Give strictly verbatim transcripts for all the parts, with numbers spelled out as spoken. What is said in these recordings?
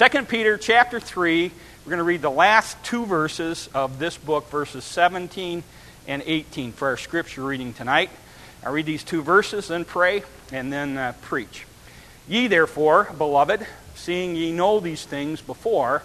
Second Peter chapter three, we're going to read the last two verses of this book, verses seventeen and eighteen, for our scripture reading tonight. I'll read these two verses, then pray, and then uh, preach. Ye therefore, beloved, seeing ye know these things before,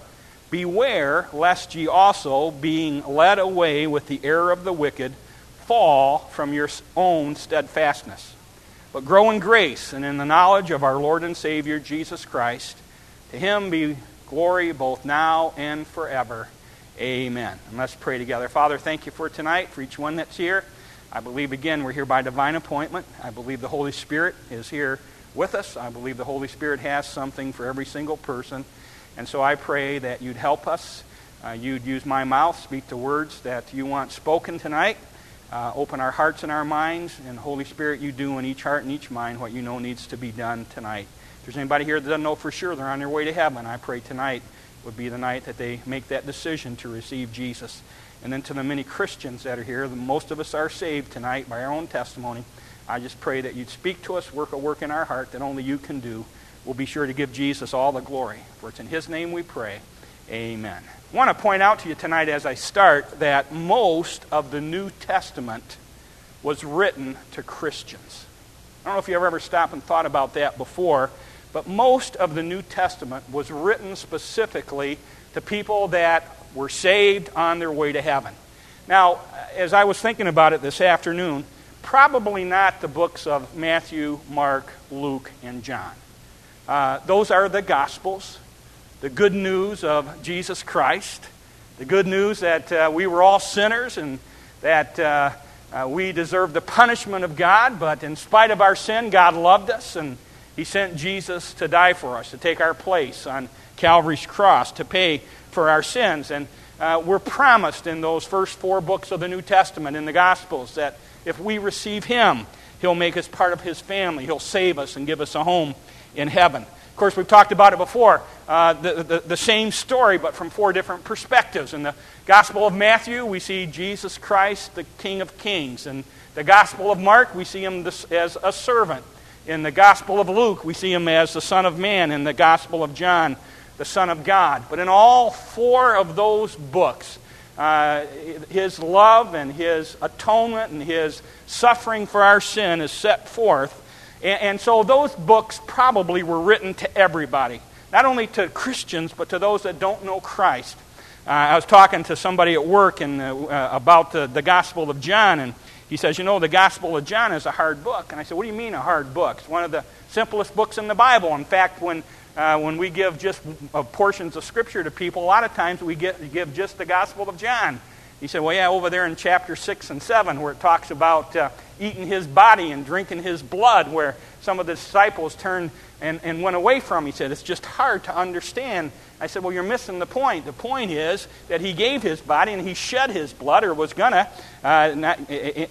beware lest ye also, being led away with the error of the wicked, fall from your own steadfastness. But grow in grace and in the knowledge of our Lord and Savior, Jesus Christ. To him be glory both now and forever. Amen. And let's pray together. Father, thank you for tonight, for each one that's here. I believe, again, we're here by divine appointment. I believe the Holy Spirit is here with us. I believe the Holy Spirit has something for every single person. And so I pray that you'd help us. Uh, you'd use my mouth, speak the words that you want spoken tonight. Uh, open our hearts and our minds. And Holy Spirit, you do in each heart and each mind what you know needs to be done tonight. If there's anybody here that doesn't know for sure they're on their way to heaven, I pray tonight would be the night that they make that decision to receive Jesus. And then to the many Christians that are here, most of us are saved tonight by our own testimony. I just pray that you'd speak to us, work a work in our heart that only you can do. We'll be sure to give Jesus all the glory. For it's in his name we pray. Amen. I want to point out to you tonight as I start that most of the New Testament was written to Christians. I don't know if you ever ever stopped and thought about that before, but most of the New Testament was written specifically to people that were saved on their way to heaven. Now, as I was thinking about it this afternoon, probably not the books of Matthew, Mark, Luke, and John. Uh, those are the Gospels, the good news of Jesus Christ, the good news that uh, we were all sinners and that uh, uh, we deserved the punishment of God, but in spite of our sin, God loved us and he sent Jesus to die for us, to take our place on Calvary's cross, to pay for our sins. And uh, we're promised in those first four books of the New Testament, in the Gospels, that if we receive him, he'll make us part of his family. He'll save us and give us a home in heaven. Of course, we've talked about it before, uh, the, the, the same story, but from four different perspectives. In the Gospel of Matthew, we see Jesus Christ, the King of Kings. In the Gospel of Mark, we see him as a servant. In the Gospel of Luke, we see him as the Son of Man. In the Gospel of John, the Son of God. But in all four of those books, uh, his love and his atonement and his suffering for our sin is set forth. And, and so those books probably were written to everybody. Not only to Christians, but to those that don't know Christ. Uh, I was talking to somebody at work and uh, uh, about the, the Gospel of John, and he says, you know, the Gospel of John is a hard book. And I said, what do you mean a hard book? It's one of the simplest books in the Bible. In fact, when uh, when we give just uh, portions of Scripture to people, a lot of times we get, give just the Gospel of John. He said, well, yeah, over there in chapter six and seven, where it talks about uh, eating his body and drinking his blood, where some of the disciples turned and, and went away from him. He said, it's just hard to understand. I said, well, you're missing the point. The point is that he gave his body and he shed his blood, or was going to, uh, not,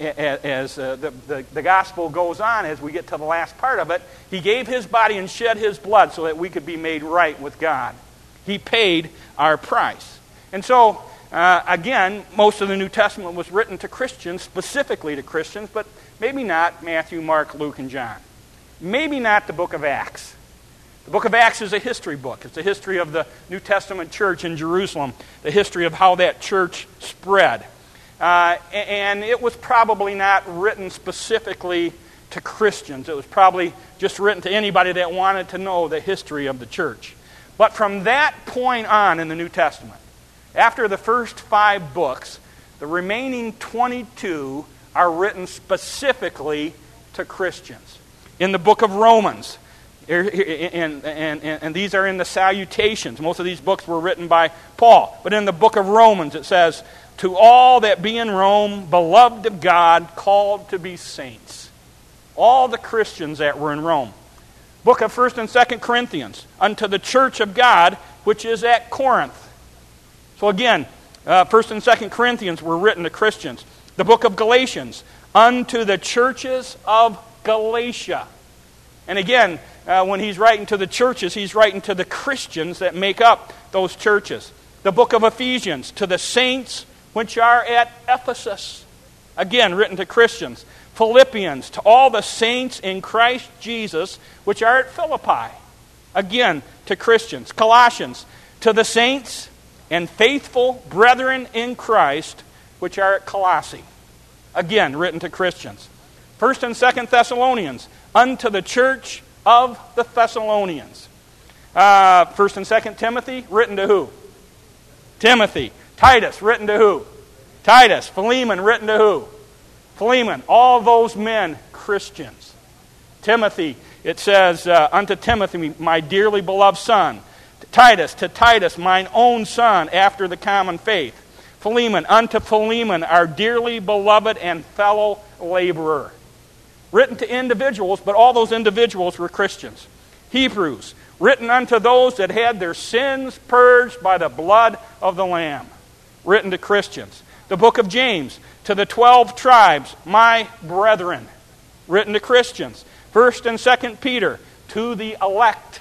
as uh, the, the, the gospel goes on, as we get to the last part of it, he gave his body and shed his blood so that we could be made right with God. He paid our price. And so, uh, again, most of the New Testament was written to Christians, specifically to Christians, but maybe not Matthew, Mark, Luke, and John. Maybe not the book of Acts. The book of Acts is a history book. It's the history of the New Testament church in Jerusalem, the history of how that church spread. Uh, and it was probably not written specifically to Christians. It was probably just written to anybody that wanted to know the history of the church. But from that point on in the New Testament, after the first five books, the remaining twenty-two are written specifically to Christians. In the book of Romans, and, and, and, and these are in the salutations. Most of these books were written by Paul. But in the book of Romans it says, to all that be in Rome, beloved of God, called to be saints. All the Christians that were in Rome. Book of First and Second Corinthians, unto the church of God, which is at Corinth. So again, uh, First and Second Corinthians were written to Christians. The book of Galatians, unto the churches of Galatia. And again, uh, when he's writing to the churches, he's writing to the Christians that make up those churches. The book of Ephesians, to the saints which are at Ephesus. Again, written to Christians. Philippians, to all the saints in Christ Jesus which are at Philippi. again, to Christians. Colossians, to the saints and faithful brethren in Christ, which are at Colossae. Again, written to Christians. First and Second Thessalonians, unto the church of the Thessalonians. Uh, First and Second Timothy, written to who? Timothy. Titus, written to who? Titus. Philemon, written to who? Philemon. All those men, Christians. Timothy, it says, uh, unto Timothy, my dearly beloved son. Titus, to Titus, mine own son, after the common faith. Philemon, unto Philemon, our dearly beloved and fellow laborer. Written to individuals, but all those individuals were Christians. Hebrews, written unto those that had their sins purged by the blood of the Lamb. Written to Christians. The book of James, to the twelve tribes, my brethren. Written to Christians. First and Second Peter, to the elect.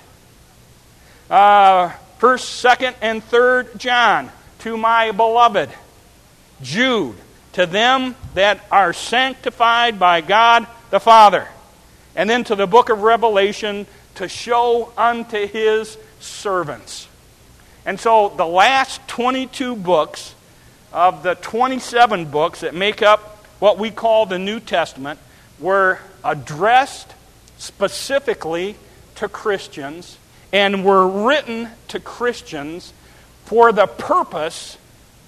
Uh, First, Second, and Third John, to my beloved. Jude, to them that are sanctified by God the Father. And then to the book of Revelation, to show unto his servants. And so the last twenty-two books of the twenty-seven books that make up what we call the New Testament were addressed specifically to Christians and were written to Christians for the purpose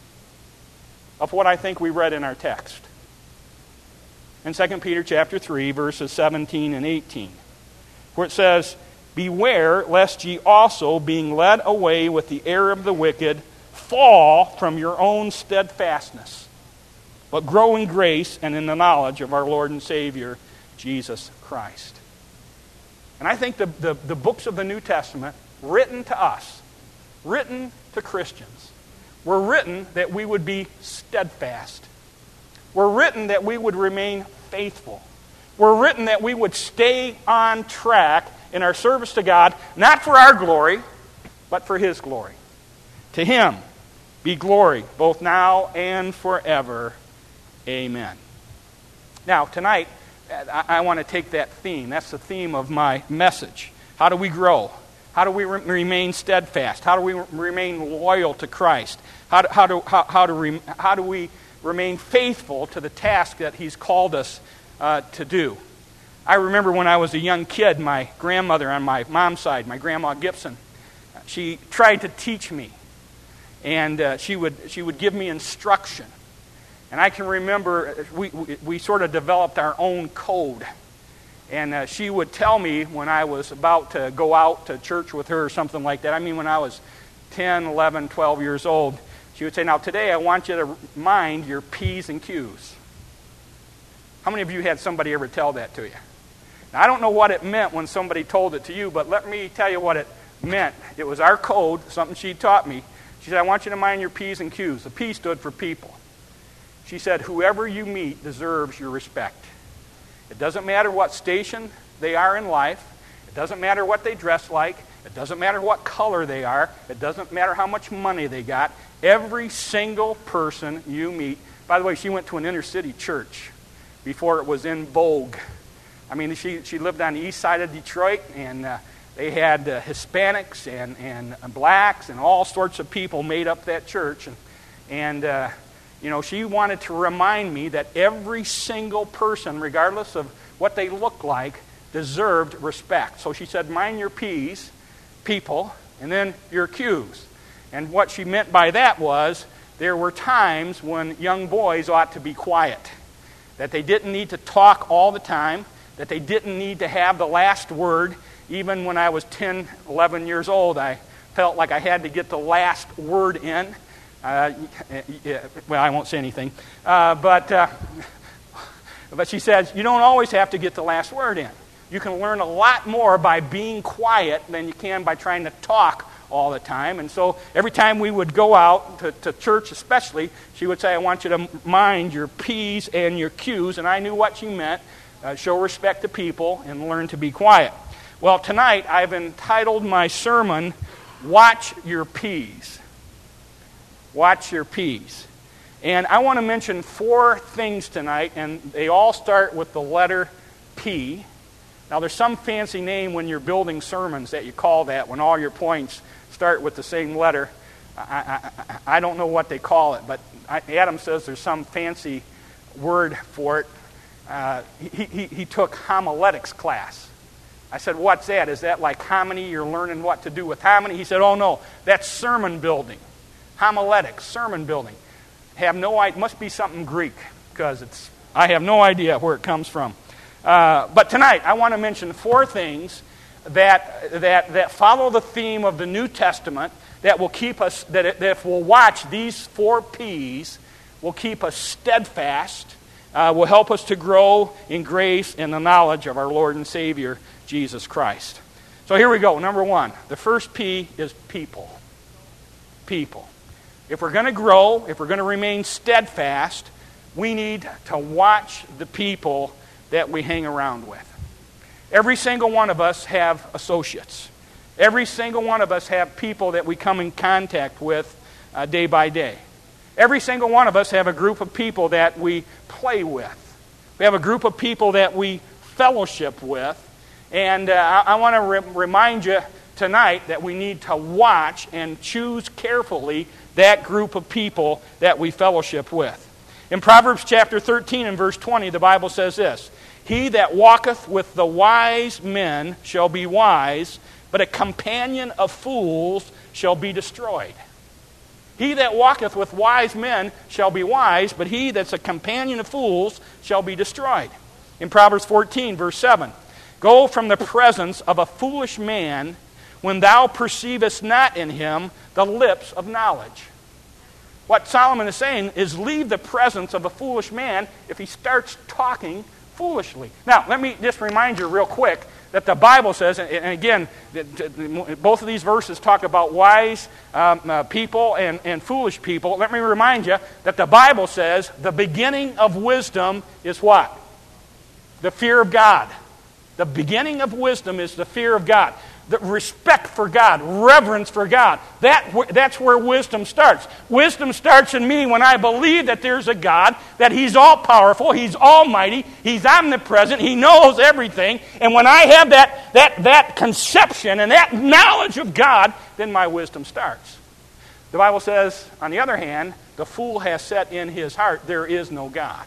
of what I think we read in our text. In Second Peter chapter three, verses seventeen and eighteen, where it says, beware lest ye also, being led away with the error of the wicked, fall from your own steadfastness, but grow in grace and in the knowledge of our Lord and Savior, Jesus Christ. And I think the, the, the books of the New Testament, written to us, written to Christians, were written that we would be steadfast. Were written that we would remain faithful. Were written that we would stay on track in our service to God, not for our glory, but for His glory. To Him be glory, both now and forever. Amen. Now, tonight, I, I want to take that theme. That's the theme of my message. How do we grow? How do we re- remain steadfast? How do we re- remain loyal to Christ? How do, how do, how, how do, re- how do we remain faithful to the task that He's called us uh, to do? I remember when I was a young kid, my grandmother on my mom's side, my Grandma Gibson, she tried to teach me. And uh, she would she would give me instruction. And I can remember we, we, we sort of developed our own code. And uh, she would tell me when I was about to go out to church with her or something like that. I mean, when I was ten, eleven, twelve years old, she would say, now today I want you to mind your P's and Q's. How many of you had somebody ever tell that to you? Now, I don't know what it meant when somebody told it to you, but let me tell you what it meant. It was our code, something she taught me. She said, I want you to mind your P's and Q's. The P stood for people. She said, whoever you meet deserves your respect. It doesn't matter what station they are in life. It doesn't matter what they dress like. It doesn't matter what color they are. It doesn't matter how much money they got. Every single person you meet. By the way, she went to an inner city church before it was in vogue. I mean, she, she lived on the east side of Detroit, and uh, they had uh, Hispanics and, and blacks and all sorts of people made up that church. And, and uh, you know, she wanted to remind me that every single person, regardless of what they look like, deserved respect. So she said, mind your P's, people, and then your Q's. And what she meant by that was there were times when young boys ought to be quiet, that they didn't need to talk all the time, that they didn't need to have the last word. Even when I was ten, eleven years old, I felt like I had to get the last word in. Uh, yeah, well, I won't say anything. Uh, but, uh, but she says, you don't always have to get the last word in. You can learn a lot more by being quiet than you can by trying to talk all the time. And so every time we would go out to, to church especially, she would say, I want you to mind your P's and your Q's. And I knew what she meant. Uh, show respect to people and learn to be quiet. Well, tonight I've entitled my sermon, Watch Your P's. Watch Your P's. And I want to mention four things tonight, and they all start with the letter P. Now, there's some fancy name when you're building sermons that you call that, when all your points start with the same letter. I, I, I don't know what they call it, but Adam says there's some fancy word for it. Uh, he, he, he took homiletics class. I said, what's that? Is that like hominy? You're learning what to do with hominy? He said, oh no, that's sermon building. Homiletics, sermon building. Have no idea. Must be something Greek, because it's. I have no idea where it comes from. Uh, but tonight, I want to mention four things that that that follow the theme of the New Testament that will keep us. That, that if we'll watch these four P's, will keep us steadfast. Uh, will help us to grow in grace and the knowledge of our Lord and Savior Jesus Christ. So here we go. Number one, the first P is people. People. If we're going to grow, if we're going to remain steadfast, we need to watch the people that we hang around with. Every single one of us have associates. Every single one of us have people that we come in contact with uh, day by day. Every single one of us have a group of people that we play with. We have a group of people that we fellowship with. And uh, I, I want to re- remind you tonight that we need to watch and choose carefully that group of people that we fellowship with. In Proverbs chapter thirteen and verse twenty, the Bible says this, "He that walketh with the wise men shall be wise, but a companion of fools shall be destroyed." He that walketh with wise men shall be wise, but he that's a companion of fools shall be destroyed. In Proverbs fourteen, verse seven, "Go from the presence of a foolish man when thou perceivest not in him the lips of knowledge." What Solomon is saying is leave the presence of a foolish man if he starts talking foolishly. Now, let me just remind you real quick that the Bible says, and again, both of these verses talk about wise um, uh, people and, and foolish people. Let me remind you that the Bible says the beginning of wisdom is what? The fear of God. The beginning of wisdom is the fear of God. The respect for God, reverence for God. That, that's where wisdom starts. Wisdom starts in me when I believe that there's a God, that He's all-powerful, He's almighty, He's omnipresent, He knows everything. And when I have that, that, that conception and that knowledge of God, then my wisdom starts. The Bible says, on the other hand, the fool has set in his heart, there is no God.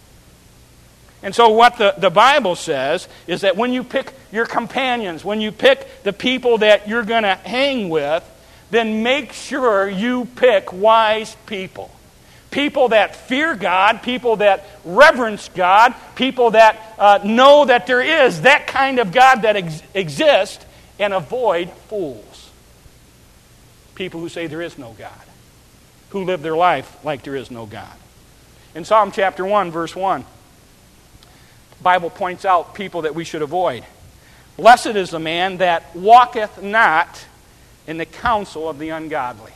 And so what the, the Bible says is that when you pick your companions, when you pick the people that you're going to hang with, then make sure you pick wise people. People that fear God, people that reverence God, people that uh, know that there is that kind of God that ex- exists, and avoid fools. People who say there is no God, who live their life like there is no God. In Psalm chapter one, verse one, Bible points out people that we should avoid. "Blessed is the man that walketh not in the counsel of the ungodly,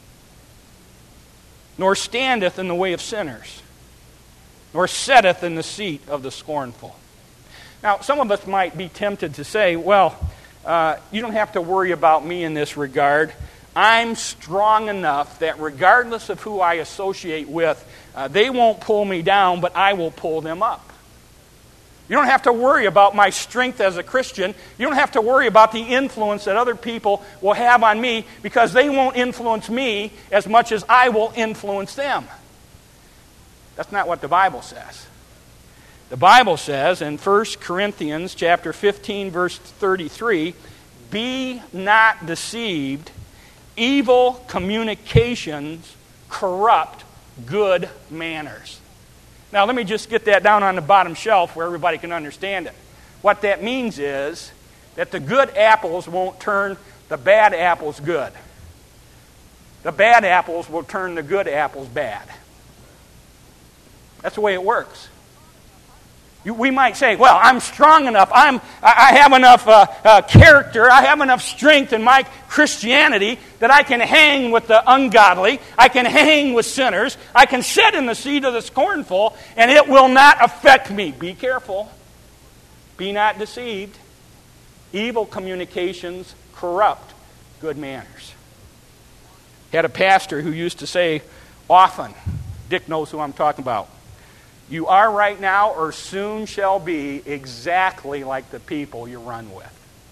nor standeth in the way of sinners, nor sitteth in the seat of the scornful." Now, some of us might be tempted to say, well, uh, you don't have to worry about me in this regard. I'm strong enough that regardless of who I associate with, uh, they won't pull me down, but I will pull them up. You don't have to worry about my strength as a Christian. You don't have to worry about the influence that other people will have on me, because they won't influence me as much as I will influence them. That's not what the Bible says. The Bible says in First Corinthians chapter fifteen, verse thirty-three, "Be not deceived, evil communications corrupt good manners." Now, let me just get that down on the bottom shelf where everybody can understand it. What that means is that the good apples won't turn the bad apples good. The bad apples will turn the good apples bad. That's the way it works. You, we might say, well, I'm strong enough, I'm, I have enough uh, uh, character, I have enough strength in my Christianity that I can hang with the ungodly, I can hang with sinners, I can sit in the seat of the scornful, and it will not affect me. Be careful. Be not deceived. Evil communications corrupt good manners. Had a pastor who used to say often, Dick knows who I'm talking about, You are right now or soon shall be exactly like the people you run with.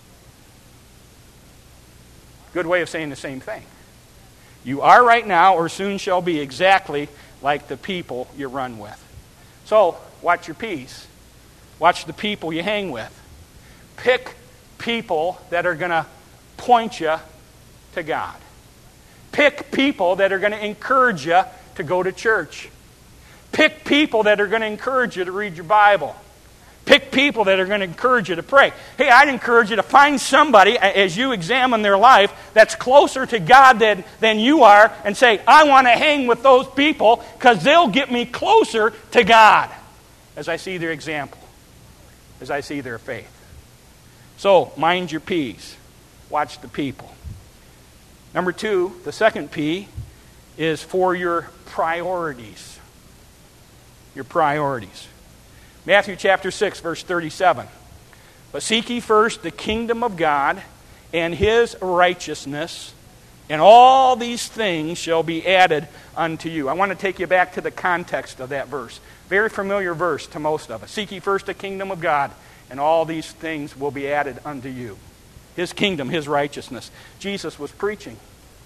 Good way of saying the same thing. You are right now or soon shall be exactly like the people you run with. So, watch your P's. Watch the people you hang with. Pick people that are going to point you to God. Pick people that are going to encourage you to go to church. Pick people that are going to encourage you to read your Bible. Pick people that are going to encourage you to pray. Hey, I'd encourage you to find somebody, as you examine their life, that's closer to God than, than you are, and say, I want to hang with those people because they'll get me closer to God as I see their example, as I see their faith. So, mind your P's. Watch the people. Number two, the second P is for your priorities. Your priorities. Matthew chapter six, verse thirty-seven. But seek ye first the kingdom of God and his righteousness, and all these things shall be added unto you. I want to take you back to the context of that verse. Very familiar verse to most of us. Seek ye first the kingdom of God, and all these things will be added unto you. His kingdom, his righteousness. Jesus was preaching.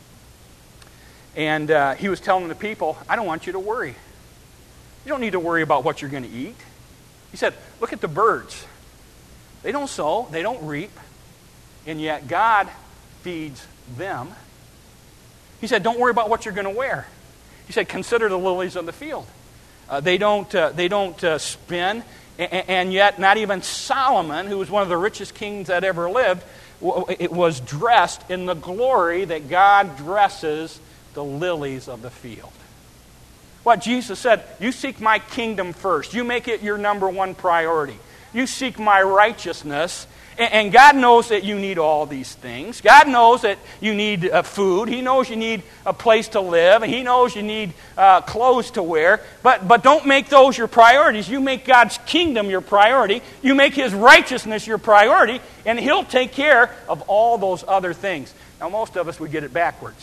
And uh, he was telling the people, I don't want you to worry. You don't need to worry about what you're going to eat. He said, look at the birds. They don't sow, they don't reap, and yet God feeds them. He said, don't worry about what you're going to wear. He said, consider the lilies of the field. Uh, they don't, uh, they don't uh, spin, and, and yet not even Solomon, who was one of the richest kings that ever lived, it was dressed in the glory that God dresses the lilies of the field. What Jesus said, you seek my kingdom first. You make it your number one priority. You seek my righteousness. And God knows that you need all these things. God knows that you need uh, food. He knows you need a place to live. He knows you need uh, clothes to wear. But, but don't make those your priorities. You make God's kingdom your priority. You make his righteousness your priority. And he'll take care of all those other things. Now, most of us, we get it backwards.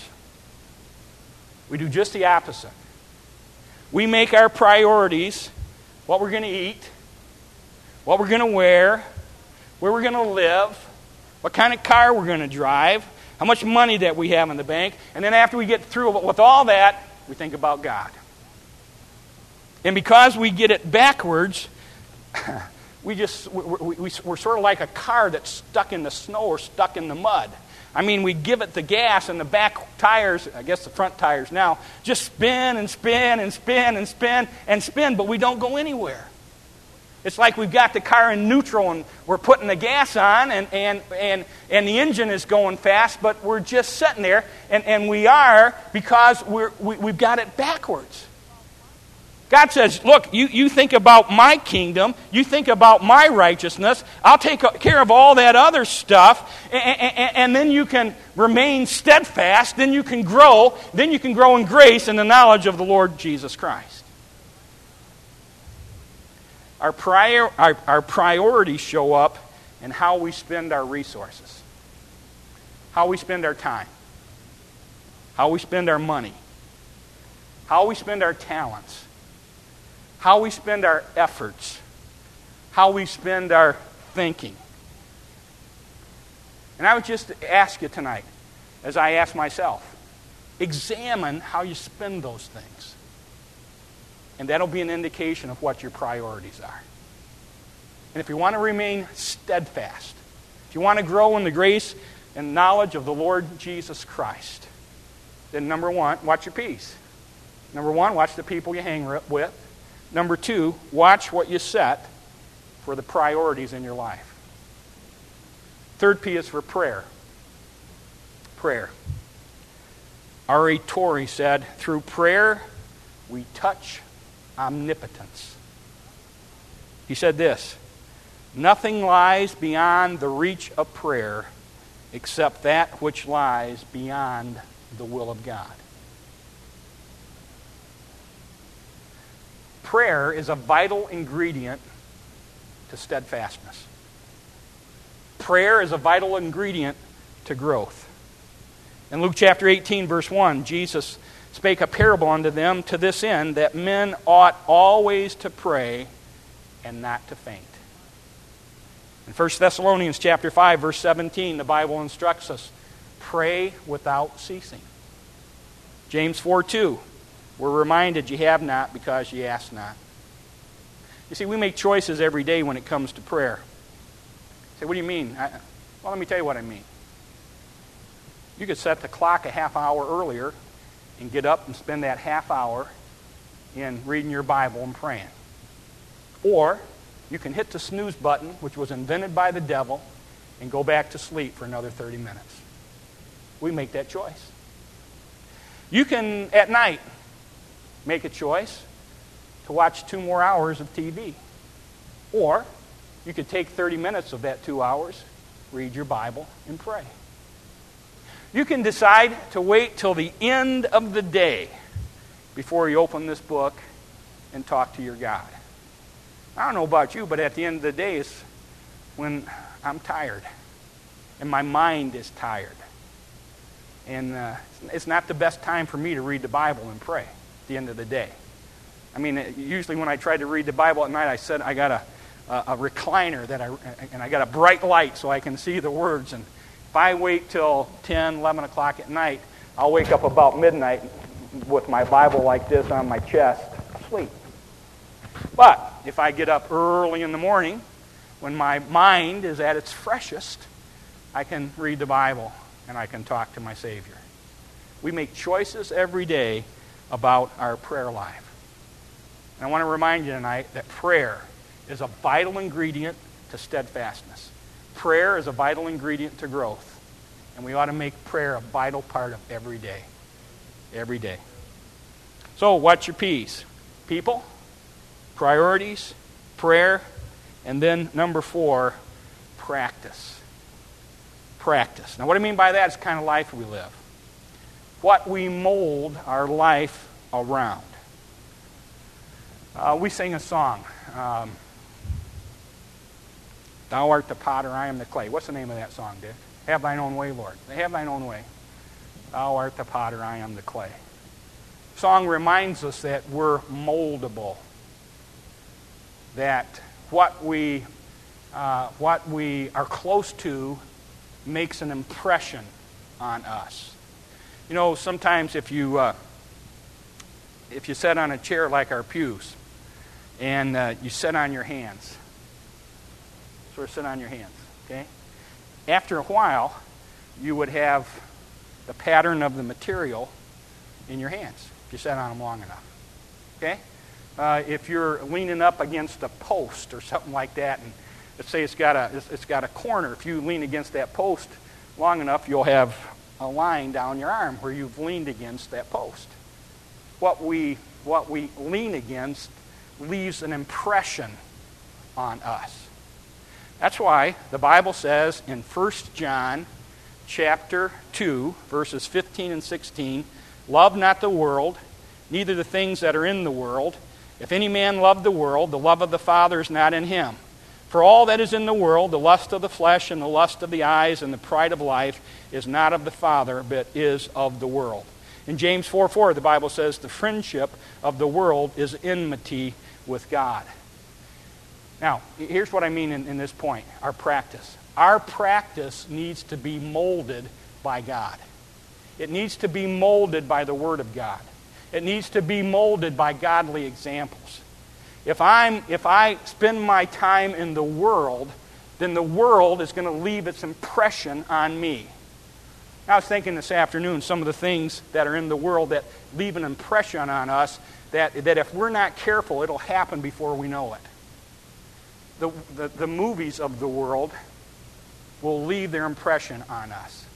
We do just the opposite. We make our priorities what we're going to eat, what we're going to wear, where we're going to live, what kind of car we're going to drive, how much money that we have in the bank, and then after we get through with all that, we think about God. And because we get it backwards, we just, we, we, we're sort of like a car that's stuck in the snow or stuck in the mud. I mean, we give it the gas and the back tires, I guess the front tires now, just spin and spin and spin and spin and spin, but we don't go anywhere. It's like we've got the car in neutral and we're putting the gas on and, and, and, and the engine is going fast, but we're just sitting there, and, and we are because we're, we, we've got it backwards. God says, look, you, you think about my kingdom, you think about my righteousness, I'll take care of all that other stuff, and, and, and then you can remain steadfast, then you can grow, then you can grow in grace and the knowledge of the Lord Jesus Christ. Our, prior, our, our priorities show up in how we spend our resources, how we spend our time, how we spend our money, how we spend our talents, how we spend our efforts, how we spend our thinking. And I would just ask you tonight, as I ask myself, examine how you spend those things. And that'll be an indication of what your priorities are. And if you want to remain steadfast, if you want to grow in the grace and knowledge of the Lord Jesus Christ, then number one, watch your P's. Number one, watch the people you hang with. Number two, watch what you set for the priorities in your life. Third P is for prayer. Prayer. R A Torrey said, through prayer we touch omnipotence. He said this, nothing lies beyond the reach of prayer except that which lies beyond the will of God. Prayer is a vital ingredient to steadfastness. Prayer is a vital ingredient to growth. In Luke chapter eighteen, verse one, Jesus spake a parable unto them to this end, that men ought always to pray and not to faint. In First Thessalonians chapter five, verse seventeen, the Bible instructs us, pray without ceasing. James four two, we're reminded you have not because you ask not. You see, we make choices every day when it comes to prayer. You say, what do you mean? I, well, let me tell you what I mean. You could set the clock a half hour earlier and get up and spend that half hour in reading your Bible and praying. Or you can hit the snooze button, which was invented by the devil, and go back to sleep for another thirty minutes. We make that choice. You can, at night, make a choice to watch two more hours of T V. Or you could take thirty minutes of that two hours, read your Bible, and pray. You can decide to wait till the end of the day before you open this book and talk to your God. I don't know about you, but at the end of the day is when I'm tired and my mind is tired. And uh, it's not the best time for me to read the Bible and pray at the end of the day. I mean, usually when I try to read the Bible at night, I said I got a, a, a recliner that I and I got a bright light so I can see the words. And if I wait till ten, eleven o'clock at night, I'll wake up about midnight with my Bible like this on my chest, asleep. But if I get up early in the morning, when my mind is at its freshest, I can read the Bible and I can talk to my Savior. We make choices every day about our prayer life. And I want to remind you tonight that prayer is a vital ingredient to steadfastness. Prayer is a vital ingredient to growth. And we ought to make prayer a vital part of every day. Every day. So, what's your P's? People, priorities, prayer, and then number four, practice. Practice. Now, what I mean by that is the kind of life we live. What we mold our life around. Uh, we sing a song. Um, Thou art the potter, I am the clay. What's the name of that song, Dick? Have thine own way, Lord. Have thine own way. Thou art the potter, I am the clay. Song reminds us that we're moldable. That what we, uh, what we are close to makes an impression on us. You know, sometimes if you uh, if you sit on a chair like our pews, and uh, you sit on your hands, sort of sit on your hands, okay? After a while, you would have the pattern of the material in your hands if you sat on them long enough, okay? Uh, if you're leaning up against a post or something like that, and let's say it's got a it's, it's got a corner, if you lean against that post long enough, you'll have a line down your arm where you've leaned against that post. What we what we lean against leaves an impression on us. That's why the Bible says in First John chapter two, verses fifteen and sixteen, love not the world, neither the things that are in the world. If any man love the world, the love of the Father is not in him. For all that is in the world, the lust of the flesh and the lust of the eyes and the pride of life, is not of the Father, but is of the world. In James four four, the Bible says, the friendship of the world is enmity with God. Now, here's what I mean in, in this point, our practice. Our practice needs to be molded by God. It needs to be molded by the Word of God. It needs to be molded by godly examples. If I'm if I spend my time in the world, then the world is going to leave its impression on me. I was thinking this afternoon some of the things that are in the world that leave an impression on us that, that if we're not careful, it'll happen before we know it. The, the, the movies of the world will leave their impression on us.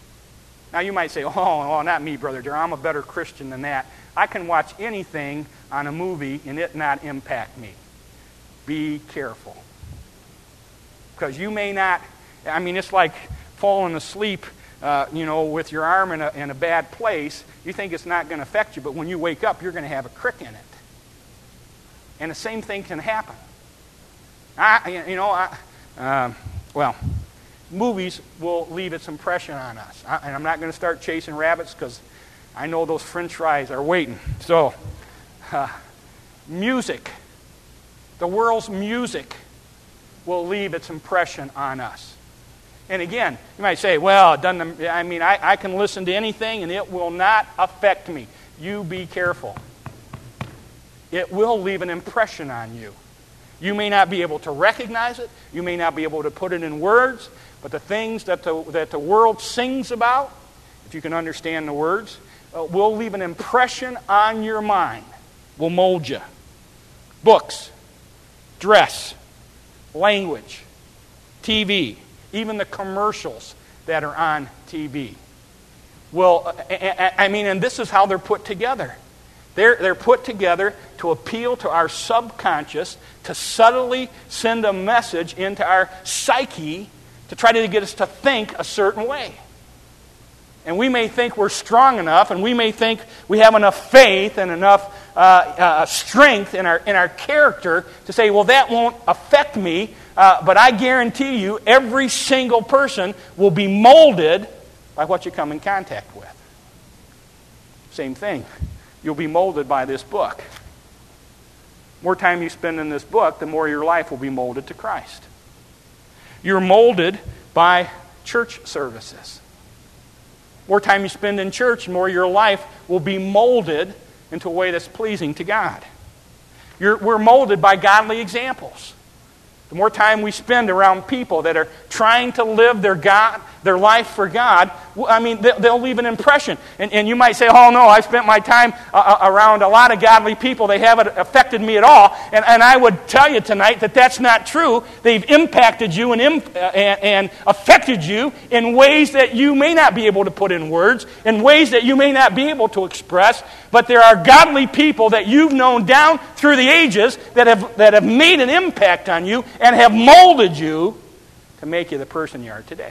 Now you might say, oh, oh, not me, Brother Durham. I'm a better Christian than that. I can watch anything on a movie and it not impact me. Be careful. Because you may not, I mean, it's like falling asleep, uh, you know, with your arm in a, in a bad place. You think it's not going to affect you, but when you wake up, you're going to have a crick in it. And the same thing can happen. I, you know, I, uh, well, movies will leave its impression on us. I, and I'm not going to start chasing rabbits because I know those french fries are waiting. So, uh, music. The world's music will leave its impression on us. And again, you might say, well, it doesn't, I mean, I, I can listen to anything and it will not affect me. You be careful. It will leave an impression on you. You may not be able to recognize it. You may not be able to put it in words. But the things that the, that the world sings about, if you can understand the words, uh, will leave an impression on your mind. Will mold you. Books, dress, language, T V, even the commercials that are on T V. Well, I mean, and this is how they're put together. They're, they're put together to appeal to our subconscious, to subtly send a message into our psyche to try to get us to think a certain way. And we may think we're strong enough, and we may think we have enough faith and enough uh, uh, strength in our in our character to say, well, that won't affect me. Uh, but I guarantee you, every single person will be molded by what you come in contact with. Same thing. You'll be molded by this book. The more time you spend in this book, the more your life will be molded to Christ. You're molded by church services. The more time you spend in church, the more your life will be molded into a way that's pleasing to God. You're, we're molded by godly examples. The more time we spend around people that are trying to live their God, their life for God, I mean, they'll leave an impression. And, and you might say, oh no, I've spent my time uh, around a lot of godly people. They haven't affected me at all. And, and I would tell you tonight that that's not true. They've impacted you and, imp- uh, and, and affected you in ways that you may not be able to put in words, in ways that you may not be able to express. But there are godly people that you've known down through the ages that have, that have made an impact on you and have molded you to make you the person you are today.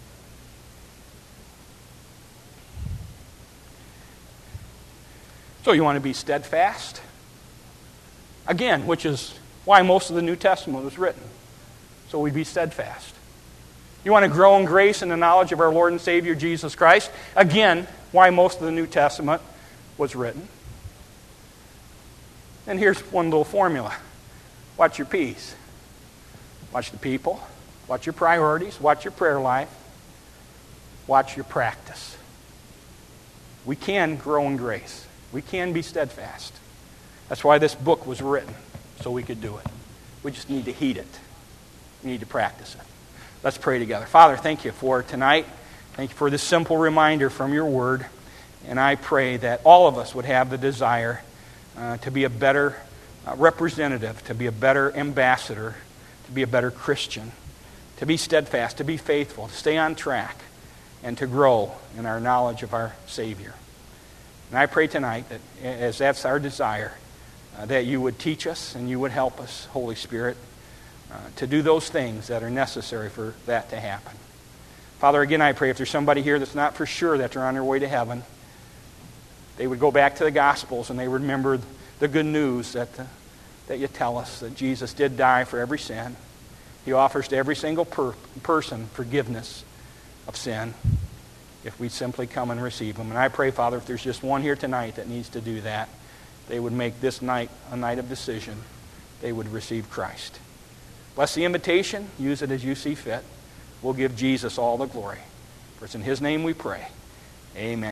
So you want to be steadfast? Again, which is why most of the New Testament was written. So we be steadfast. You want to grow in grace and the knowledge of our Lord and Savior Jesus Christ? Again, why most of the New Testament was written. And here's one little formula. Watch your P's. Watch the people. Watch your priorities. Watch your prayer life. Watch your practice. We can grow in grace. We can be steadfast. That's why this book was written, so we could do it. We just need to heed it. We need to practice it. Let's pray together. Father, thank you for tonight. Thank you for this simple reminder from your word. And I pray that all of us would have the desire uh, to be a better uh, representative, to be a better ambassador, to be a better Christian, to be steadfast, to be faithful, to stay on track, and to grow in our knowledge of our Savior. And I pray tonight that, as that's our desire, uh, that you would teach us and you would help us, Holy Spirit, uh, to do those things that are necessary for that to happen. Father, again, I pray if there's somebody here that's not for sure that they're on their way to heaven, they would go back to the Gospels and they would remember the good news that, the, that you tell us, that Jesus did die for every sin. He offers to every single per- person forgiveness of sin if we simply come and receive Him. And I pray, Father, if there's just one here tonight that needs to do that, they would make this night a night of decision. They would receive Christ. Bless the invitation. Use it as you see fit. We'll give Jesus all the glory. For it's in His name we pray. Amen.